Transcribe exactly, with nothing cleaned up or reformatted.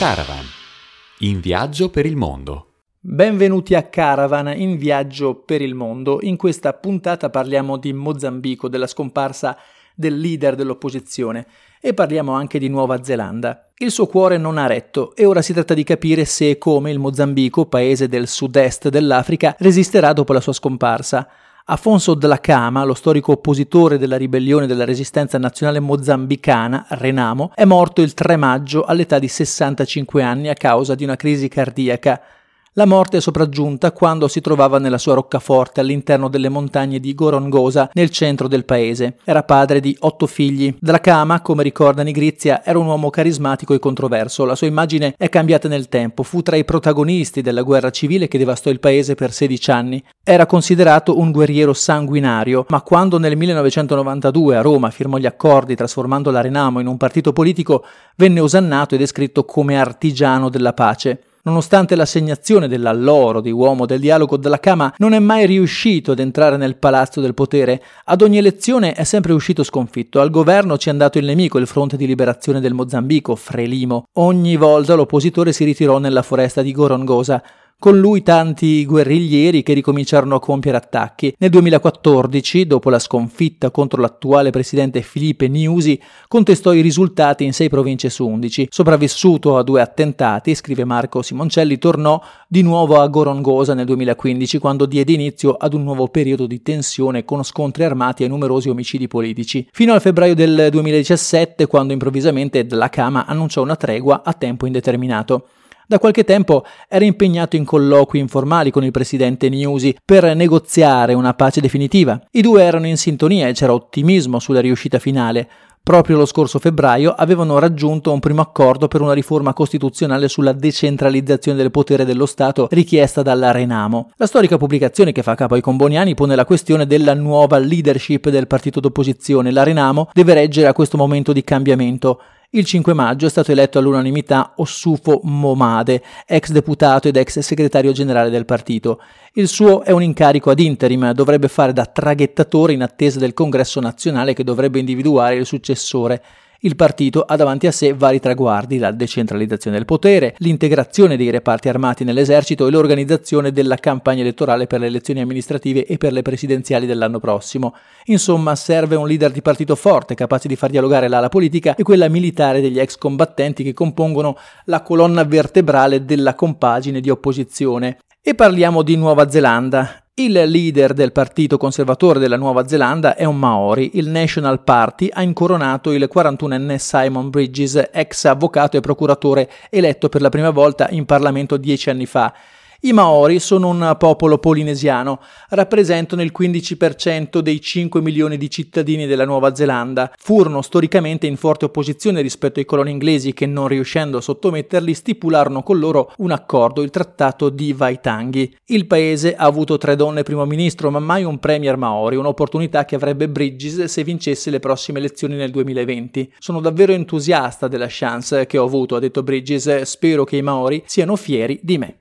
Caravan, in viaggio per il mondo. Benvenuti a Caravan, in viaggio per il mondo. In questa puntata parliamo di Mozambico, della scomparsa del leader dell'opposizione, e parliamo anche di Nuova Zelanda. Il suo cuore non ha retto e ora si tratta di capire se e come il Mozambico, paese del sud-est dell'Africa, resisterà dopo la sua scomparsa. Afonso Dhlakama, lo storico oppositore della ribellione della resistenza nazionale mozambicana, Renamo, è morto il tre maggio all'età di sessantacinque anni a causa di una crisi cardiaca. La morte è sopraggiunta quando si trovava nella sua roccaforte all'interno delle montagne di Gorongosa, nel centro del paese. Era padre di otto figli. Dhlakama, come ricorda Nigrizia, era un uomo carismatico e controverso. La sua immagine è cambiata nel tempo. Fu tra i protagonisti della guerra civile che devastò il paese per sedici anni. Era considerato un guerriero sanguinario, ma quando nel millenovecentonovantadue a Roma firmò gli accordi trasformando la Renamo in un partito politico, venne osannato e descritto come artigiano della pace. Nonostante l'assegnazione dell'alloro di uomo del dialogo, Dhlakama non è mai riuscito ad entrare nel palazzo del potere. Ad ogni elezione è sempre uscito sconfitto. Al governo ci è andato il nemico, il Fronte di Liberazione del Mozambico, Frelimo. Ogni volta l'oppositore si ritirò nella foresta di Gorongosa. Con lui tanti guerriglieri che ricominciarono a compiere attacchi. Nel duemilaquattordici, dopo la sconfitta contro l'attuale presidente Filipe Nyusi, contestò i risultati in sei province su undici. Sopravvissuto a due attentati, scrive Marco Simoncelli, tornò di nuovo a Gorongosa nel duemilaquindici, quando diede inizio ad un nuovo periodo di tensione con scontri armati e numerosi omicidi politici. Fino al febbraio del duemiladiciassette, quando improvvisamente Dhlakama annunciò una tregua a tempo indeterminato. Da qualche tempo era impegnato in colloqui informali con il presidente Nyusi per negoziare una pace definitiva. I due erano in sintonia e c'era ottimismo sulla riuscita finale. Proprio lo scorso febbraio avevano raggiunto un primo accordo per una riforma costituzionale sulla decentralizzazione del potere dello Stato richiesta dalla Renamo. La storica pubblicazione che fa capo ai comboniani pone la questione della nuova leadership del partito d'opposizione. La Renamo deve reggere a questo momento di cambiamento. Il cinque maggio è stato eletto all'unanimità Ossufo Momade, ex deputato ed ex segretario generale del partito. Il suo è un incarico ad interim, dovrebbe fare da traghettatore in attesa del congresso nazionale che dovrebbe individuare il successore. Il partito ha davanti a sé vari traguardi: la decentralizzazione del potere, l'integrazione dei reparti armati nell'esercito e l'organizzazione della campagna elettorale per le elezioni amministrative e per le presidenziali dell'anno prossimo. Insomma, serve un leader di partito forte, capace di far dialogare l'ala politica e quella militare degli ex combattenti che compongono la colonna vertebrale della compagine di opposizione. E parliamo di Nuova Zelanda. Il leader del partito conservatore della Nuova Zelanda è un Maori. Il National Party ha incoronato il quarantunenne Simon Bridges, ex avvocato e procuratore eletto per la prima volta in Parlamento dieci anni fa. I Maori sono un popolo polinesiano, rappresentano il quindici per cento dei cinque milioni di cittadini della Nuova Zelanda. Furono storicamente in forte opposizione rispetto ai coloni inglesi che, non riuscendo a sottometterli, stipularono con loro un accordo, il Trattato di Waitangi. Il paese ha avuto tre donne primo ministro, ma mai un premier Maori, un'opportunità che avrebbe Bridges se vincesse le prossime elezioni nel duemilaventi. Sono davvero entusiasta della chance che ho avuto, ha detto Bridges, spero che i Maori siano fieri di me.